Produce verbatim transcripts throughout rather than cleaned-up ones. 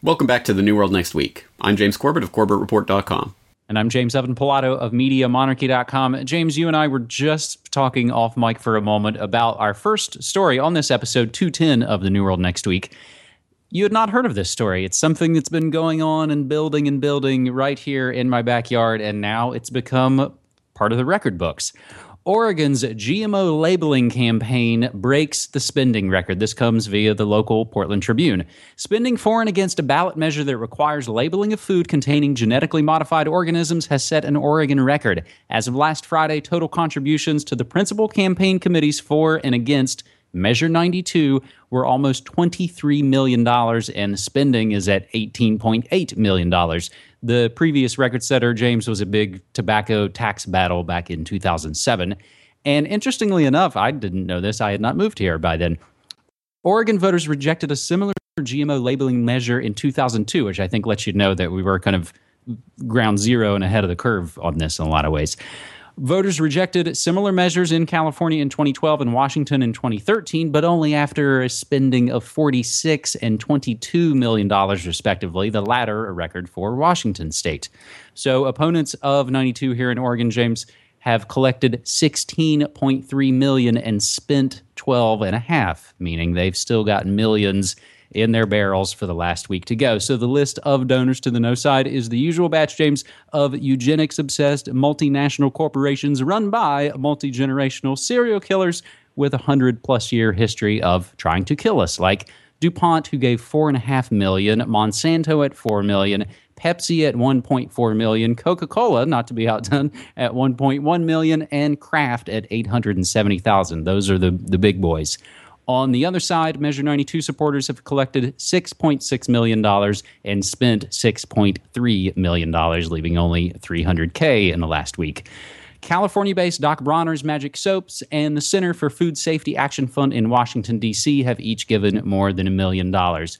Welcome back to The New World Next Week. I'm James Corbett of Corbett Report dot com. And I'm James Evan Pilato of Media Monarchy dot com. James, you and I were just talking off mic for a moment about our first story on this episode, two ten of The New World Next Week. You had not heard of this story. It's something that's been going on and building and building right here in my backyard, and now it's become part of the record books. Oregon's G M O labeling campaign breaks the spending record. This comes via the local Portland Tribune. Spending for and against a ballot measure that requires labeling of food containing genetically modified organisms has set an Oregon record. As of last Friday, total contributions to the principal campaign committees for and against Measure ninety-two were almost twenty-three million dollars, and spending is at eighteen point eight million dollars. The previous record setter, James, was a big tobacco tax battle back in two thousand seven. And interestingly enough, I didn't know this. I had not moved here by then. Oregon voters rejected a similar G M O labeling measure in two thousand two, which I think lets you know that we were kind of ground zero and ahead of the curve on this in a lot of ways. Voters rejected similar measures in California in twenty twelve and Washington in twenty thirteen, but only after a spending of forty-six and twenty-two million dollars respectively, the latter a record for Washington state. So opponents of ninety-two here in Oregon, James, have collected sixteen point three million dollars and spent twelve and a half, meaning they've still got millions in their barrels for the last week to go. So the list of donors to the no side is the usual batch, James, of eugenics-obsessed multinational corporations run by multi-generational serial killers with a hundred-plus year history of trying to kill us, like DuPont, who gave four point five million dollars, Monsanto at four million dollars, Pepsi at one point four million dollars, Coca-Cola, not to be outdone, at one point one million dollars, and Kraft at eight hundred seventy thousand dollars. Those are the, the big boys. On the other side, Measure ninety-two supporters have collected six point six million dollars and spent six point three million dollars, leaving only three hundred thousand dollars in the last week. California-based Doc Bronner's Magic Soaps and the Center for Food Safety Action Fund in Washington, D C have each given more than a million dollars.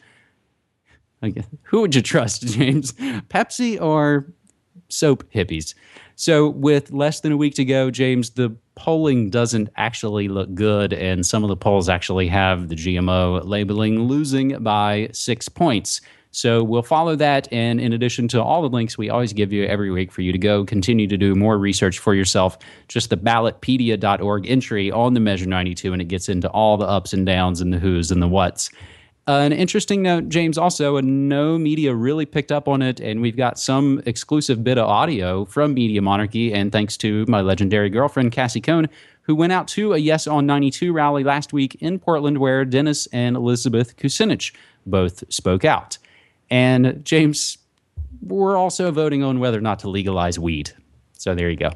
Who would you trust, James? Pepsi or soap hippies? So with less than a week to go, James, the polling doesn't actually look good, and some of the polls actually have the G M O labeling losing by six points. So we'll follow that, and in addition to all the links we always give you every week for you to go continue to do more research for yourself, just the ballotpedia dot org entry on the Measure ninety-two, and it gets into all the ups and downs and the who's and the whats. Uh, an interesting note, James, also, no media really picked up on it, and we've got some exclusive bit of audio from Media Monarchy, and thanks to my legendary girlfriend, Cassie Cohn, who went out to a Yes on ninety-two rally last week in Portland where Dennis and Elizabeth Kucinich both spoke out. And, James, we're also voting on whether or not to legalize weed. So there you go.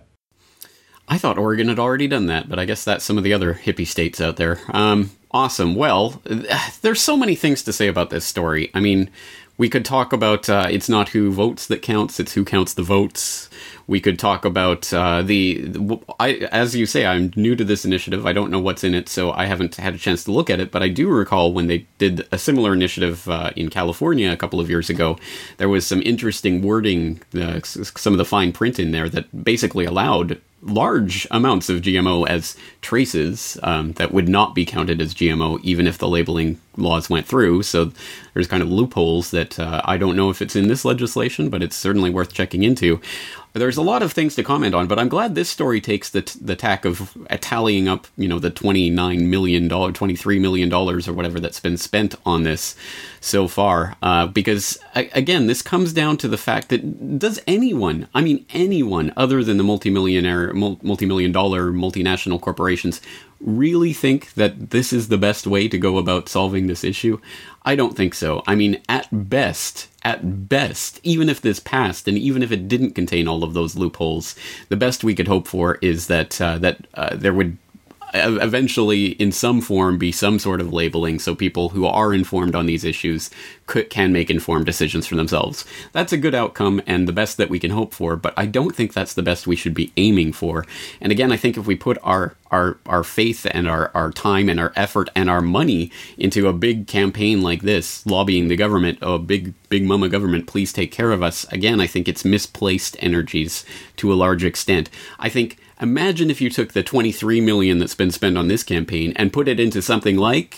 I thought Oregon had already done that, but I guess that's some of the other hippie states out there. Um, awesome. Well, there's so many things to say about this story. I mean, we could talk about uh, it's not who votes that counts, it's who counts the votes. We could talk about uh, the, the I, as you say, I'm new to this initiative. I don't know what's in it, so I haven't had a chance to look at it. But I do recall when they did a similar initiative uh, in California a couple of years ago, there was some interesting wording, uh, some of the fine print in there that basically allowed large amounts of G M O as traces um, that would not be counted as G M O, even if the labeling laws went through. So there's kind of loopholes that uh, I don't know if it's in this legislation, but it's certainly worth checking into. There's a lot of things to comment on, but I'm glad this story takes the t- the tack of uh, tallying up, you know, the twenty-nine million dollars, twenty-three million dollars or whatever that's been spent on this so far. Uh, because, I, again, this comes down to the fact that does anyone, I mean anyone other than the multimillionaire, mul- multi-million dollar multinational corporations really think that this is the best way to go about solving this issue? I don't think so. I mean, at best, at best, even if this passed and even if it didn't contain all of those loopholes, the best we could hope for is that uh, that uh, there would eventually, in some form, be some sort of labeling so people who are informed on these issues could, can make informed decisions for themselves. That's a good outcome and the best that we can hope for, but I don't think that's the best we should be aiming for. And again, I think if we put our our, our faith and our, our time and our effort and our money into a big campaign like this, lobbying the government, oh, big, big mama government, please take care of us, again, I think it's misplaced energies to a large extent. I think Imagine if you took the twenty-three million dollars that's been spent on this campaign and put it into something like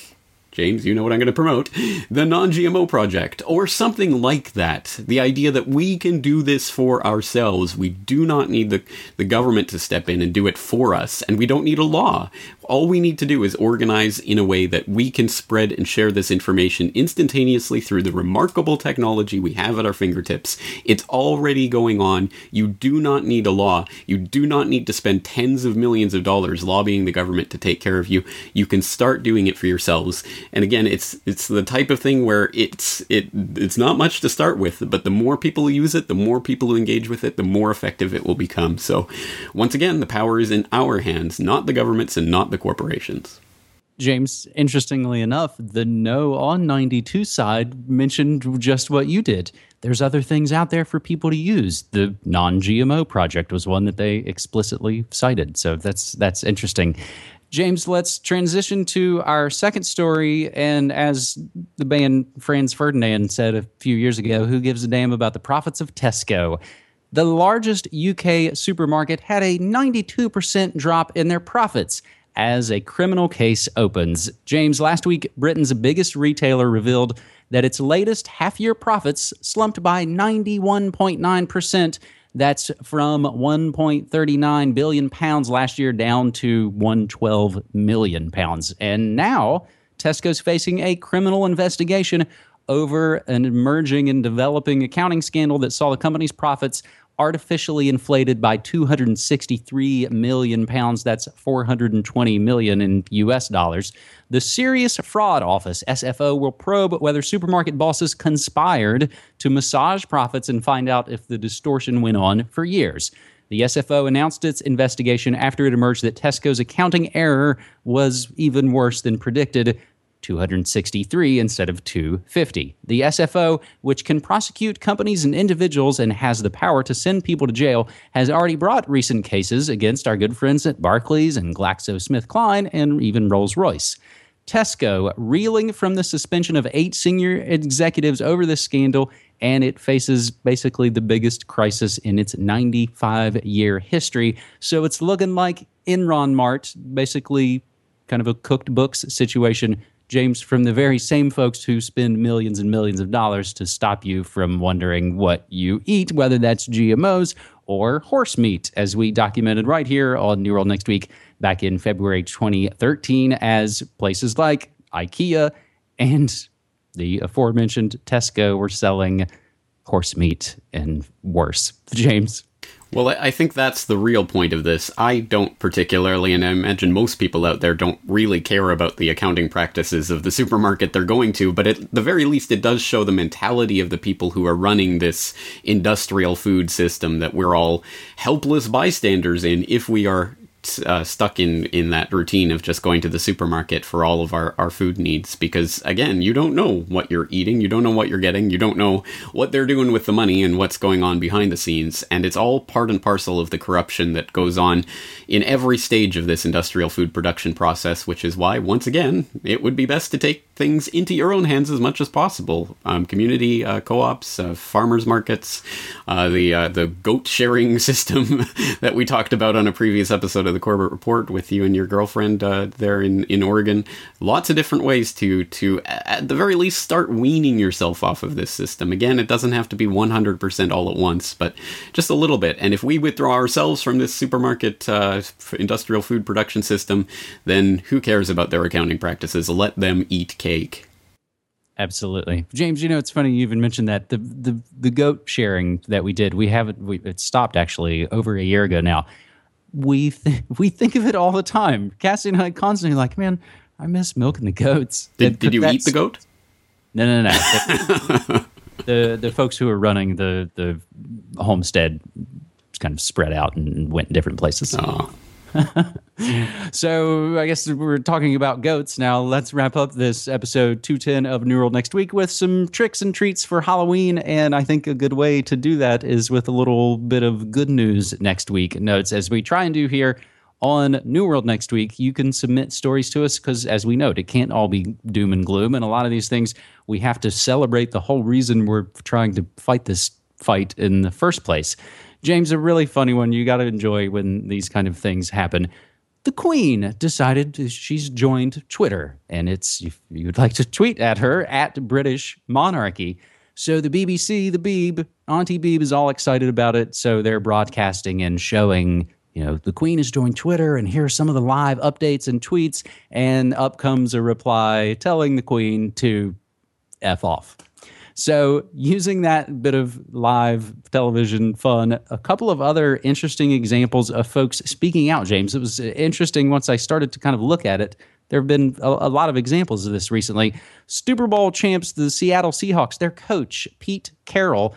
James, you know what I'm going to promote, the non-G M O Project, or something like that. The idea that we can do this for ourselves. We do not need the, the government to step in and do it for us, and we don't need a law. All we need to do is organize in a way that we can spread and share this information instantaneously through the remarkable technology we have at our fingertips. It's already going on. You do not need a law. You do not need to spend tens of millions of dollars lobbying the government to take care of you. You can start doing it for yourselves. And again, it's it's the type of thing where it's it it's not much to start with, but the more people who use it, the more people who engage with it, the more effective it will become. So once again, the power is in our hands, not the government's and not the corporations. James, interestingly enough, the No on ninety-two side mentioned just what you did. There's other things out there for people to use. The non-G M O Project was one that they explicitly cited. So that's that's interesting. James, let's transition to our second story. And as the band Franz Ferdinand said a few years ago, who gives a damn about the profits of Tesco? The largest U K supermarket had a ninety-two percent drop in their profits as a criminal case opens. James, last week, Britain's biggest retailer revealed that its latest half-year profits slumped by ninety-one point nine percent. That's from one point three nine billion pounds last year down to one hundred twelve million pounds. And now Tesco's facing a criminal investigation over an emerging and developing accounting scandal that saw the company's profits artificially inflated by two hundred sixty-three million pounds. That's four hundred twenty million in U S dollars. The Serious Fraud Office, S F O, will probe whether supermarket bosses conspired to massage profits and find out if the distortion went on for years. The S F O announced its investigation after it emerged that Tesco's accounting error was even worse than predicted, two hundred sixty-three instead of two hundred fifty. The S F O, which can prosecute companies and individuals and has the power to send people to jail, has already brought recent cases against our good friends at Barclays and GlaxoSmithKline and even Rolls-Royce. Tesco, reeling from the suspension of eight senior executives over this scandal, and it faces basically the biggest crisis in its ninety-five-year history. So it's looking like Enron Mart, basically kind of a cooked books situation, James, from the very same folks who spend millions and millions of dollars to stop you from wondering what you eat, whether that's G M Os or horse meat, as we documented right here on New World Next Week back in February twenty thirteen, as places like IKEA and the aforementioned Tesco were selling horse meat and worse. James? Well, I think that's the real point of this. I don't particularly, and I imagine most people out there don't really care about the accounting practices of the supermarket they're going to, but at the very least it does show the mentality of the people who are running this industrial food system that we're all helpless bystanders in if we are Uh, stuck in, in that routine of just going to the supermarket for all of our, our food needs. Because, again, you don't know what you're eating, you don't know what you're getting, you don't know what they're doing with the money and what's going on behind the scenes. And it's all part and parcel of the corruption that goes on in every stage of this industrial food production process, which is why, once again, it would be best to take things into your own hands as much as possible. Um, community uh, co-ops, uh, farmers markets, uh, the uh, the goat sharing system that we talked about on a previous episode of the Corbett Report with you and your girlfriend uh, there in, in Oregon. Lots of different ways to, to, at the very least, start weaning yourself off of this system. Again, it doesn't have to be one hundred percent all at once, but just a little bit. And if we withdraw ourselves from this supermarket uh, industrial food production system, then who cares about their accounting practices? Let them eat cake. Absolutely. James, you know, it's funny you even mentioned that. The the, the goat sharing that we did, we haven't, we, it stopped actually over a year ago now. We th- we think of it all the time. Cassie and I constantly like, man, I miss milking the goats. Did, that, did you eat the goat? No, no, no. the, the the folks who were running the the homestead kind of spread out and went in different places. Oh. So I guess we're talking about goats now. Let's wrap up this episode two ten of New World Next Week with some tricks and treats for Halloween. And I think a good way to do that is with a little bit of good news next week notes, as we try and do here on New World Next Week. You can submit stories to us because, as we note, it can't all be doom and gloom. And a lot of these things, we have to celebrate the whole reason we're trying to fight this fight in the first place. James, a really funny one. You got to enjoy when these kind of things happen. The the Queen decided she's joined Twitter, and it's, if you'd like to tweet at her, at British Monarchy. So the B B C, the Beeb, Auntie Beeb is all excited about it. So they're broadcasting and showing, you know, the Queen has joined Twitter, and here are some of the live updates and tweets. And up comes a reply telling the Queen to F off. So using that bit of live television fun, a couple of other interesting examples of folks speaking out, James. It was interesting once I started to kind of look at it. There have been a, a lot of examples of this recently. Super Bowl champs, the Seattle Seahawks, their coach, Pete Carroll,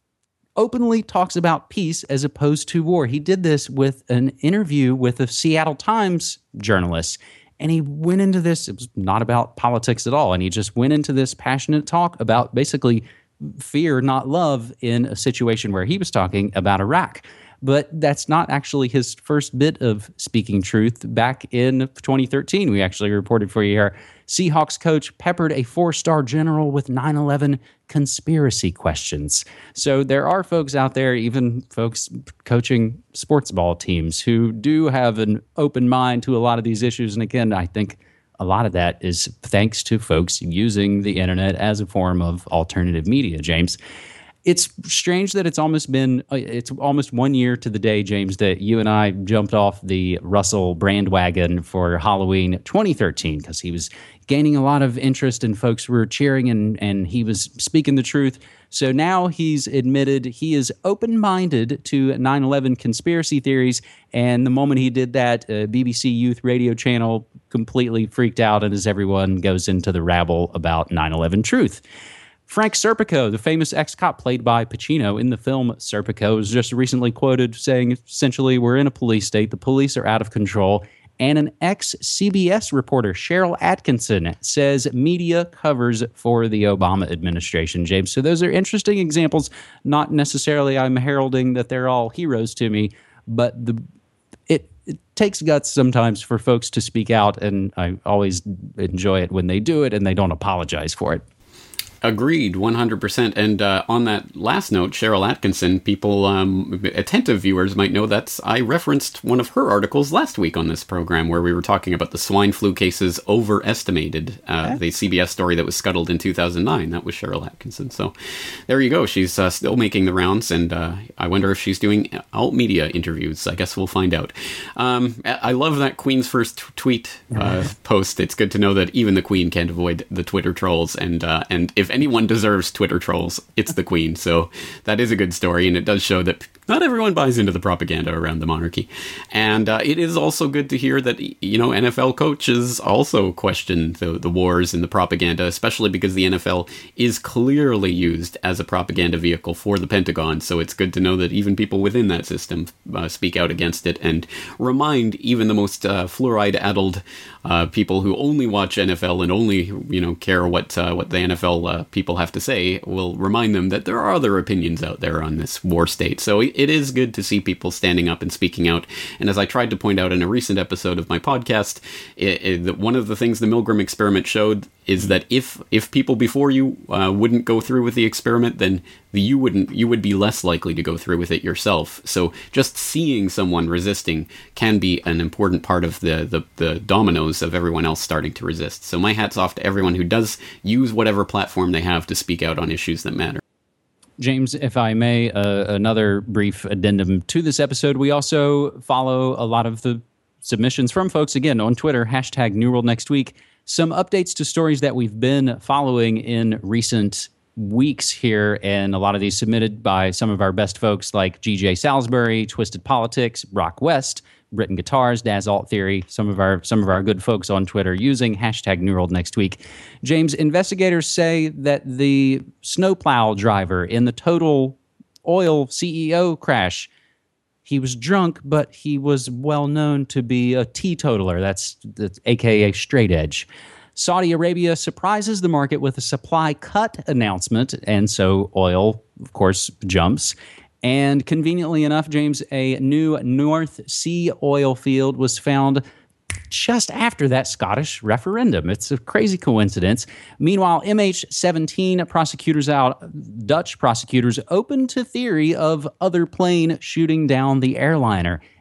openly talks about peace as opposed to war. He did this with an interview with a Seattle Times journalist. And he went into this, it was not about politics at all. And he just went into this passionate talk about basically fear, not love, in a situation where he was talking about Iraq. But that's not actually his first bit of speaking truth. Back in twenty thirteen, we actually reported for you here, Seahawks coach peppered a four-star general with nine eleven conspiracy questions. So there are folks out there, even folks coaching sports ball teams, who do have an open mind to a lot of these issues. And again, I think a lot of that is thanks to folks using the internet as a form of alternative media, James. It's strange that it's almost been, it's almost one year to the day, James, that you and I jumped off the Russell brand wagon for Halloween twenty thirteen, because he was gaining a lot of interest and folks were cheering, and, and he was speaking the truth. So now he's admitted he is open-minded to nine eleven conspiracy theories, and the moment he did that, a B B C Youth radio channel completely freaked out, and as everyone goes into the rabble about nine eleven truth. Frank Serpico, the famous ex-cop played by Pacino in the film Serpico, was just recently quoted saying, essentially, we're in a police state, the police are out of control. And an ex-C B S reporter, Cheryl Atkinson, says media covers for the Obama administration, James. So those are interesting examples. Not necessarily I'm heralding that they're all heroes to me, but the it, it takes guts sometimes for folks to speak out, and I always enjoy it when they do it and they don't apologize for it. Agreed, one hundred percent. And uh, on that last note, Cheryl Atkinson, people, um, attentive viewers might know that I referenced one of her articles last week on this program where we were talking about the swine flu cases overestimated. Uh, okay. The C B S story that was scuttled in two thousand nine. That was Cheryl Atkinson. So there you go. She's uh, still making the rounds, and uh, I wonder if she's doing alt media interviews. I guess we'll find out. Um, I love that Queen's first t- tweet uh, post. It's good to know that even the Queen can't avoid the Twitter trolls, and uh, and if If anyone deserves Twitter trolls, it's the Queen. So that is a good story, and it does show that not everyone buys into the propaganda around the monarchy. And uh, it is also good to hear that, you know, N F L coaches also question the, the wars and the propaganda, especially because the N F L is clearly used as a propaganda vehicle for the Pentagon. So it's good to know that even people within that system uh, speak out against it and remind even the most uh, fluoride-addled uh, people who only watch N F L and only, you know, care what uh, what the N F L uh, people have to say, will remind them that there are other opinions out there on this war state. So it is good to see people standing up and speaking out. And as I tried to point out in a recent episode of my podcast, it, it, one of the things the Milgram experiment showed is that if if people before you uh, wouldn't go through with the experiment, then the, you wouldn't you would be less likely to go through with it yourself. So just seeing someone resisting can be an important part of the, the, the dominoes of everyone else starting to resist. So my hat's off to everyone who does use whatever platform they have to speak out on issues that matter. James, if I may, uh, another brief addendum to this episode. We also follow a lot of the submissions from folks, again, on Twitter, hashtag New World Next Week. Some updates to stories that we've been following in recent weeks here, and a lot of these submitted by some of our best folks like G J Salisbury, Twisted Politics, Brock West, Written Guitars, Daz Alt Theory, some of our some of our good folks on Twitter using hashtag New World Next Week. James, investigators say that the snowplow driver in the Total Oil C E O crash, he was drunk, but he was well known to be a teetotaler. That's, that's A K A straight edge. Saudi Arabia surprises the market with a supply cut announcement, and so oil, of course, jumps. And conveniently enough, James, a new North Sea oil field was found just after that Scottish referendum. It's a crazy coincidence. Meanwhile, M H seventeen prosecutors out, Dutch prosecutors open to theory of other plane shooting down the airliner.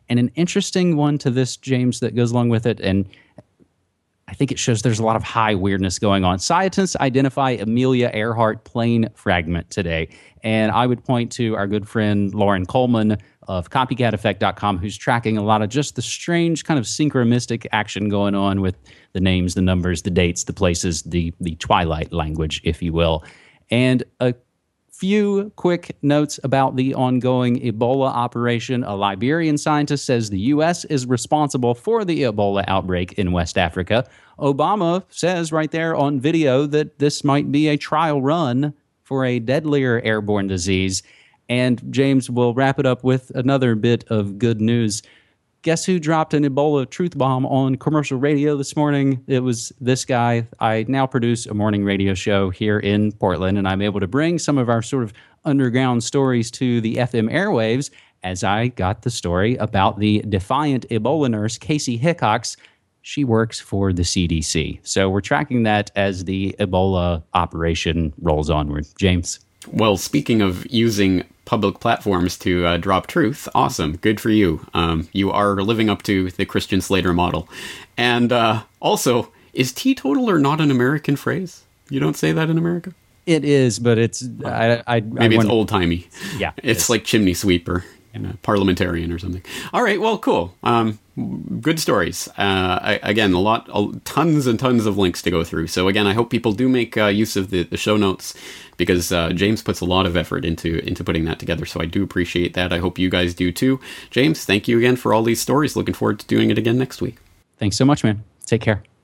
And an interesting one to this, James, that goes along with it, and I think it shows there's a lot of high weirdness going on. Scientists identify Amelia Earhart plane fragment today. And I would point to our good friend Lauren Coleman of copycat effect dot com, who's tracking a lot of just the strange kind of synchronistic action going on with the names, the numbers, the dates, the places, the, the Twilight language, if you will. And a few quick notes about the ongoing Ebola operation. A Liberian scientist says the U S is responsible for the Ebola outbreak in West Africa. Obama says right there on video that this might be a trial run for a deadlier airborne disease. And James will wrap it up with another bit of good news. Guess who dropped an Ebola truth bomb on commercial radio this morning? It was this guy. I now produce a morning radio show here in Portland, and I'm able to bring some of our sort of underground stories to the F M airwaves as I got the story about the defiant Ebola nurse, Casey Hickox. She works for the C D C. So we're tracking that as the Ebola operation rolls onward. James? Well, speaking of using public platforms to uh, drop truth, awesome. Good for you. Um, you are living up to the Christian Slater model. And uh, also, is teetotaler not an American phrase? You don't say that in America? It is, but it's... I, I, Maybe I it's old-timey. Yeah. It's it like chimney sweeper. You know, parliamentarian or something. All right, well, cool. Um, good stories. Uh, I, again, a lot, a, tons and tons of links to go through. So again, I hope people do make uh, use of the, the show notes because uh, James puts a lot of effort into into putting that together. So I do appreciate that. I hope you guys do too. James, thank you again for all these stories. Looking forward to doing it again next week. Thanks so much, man. Take care.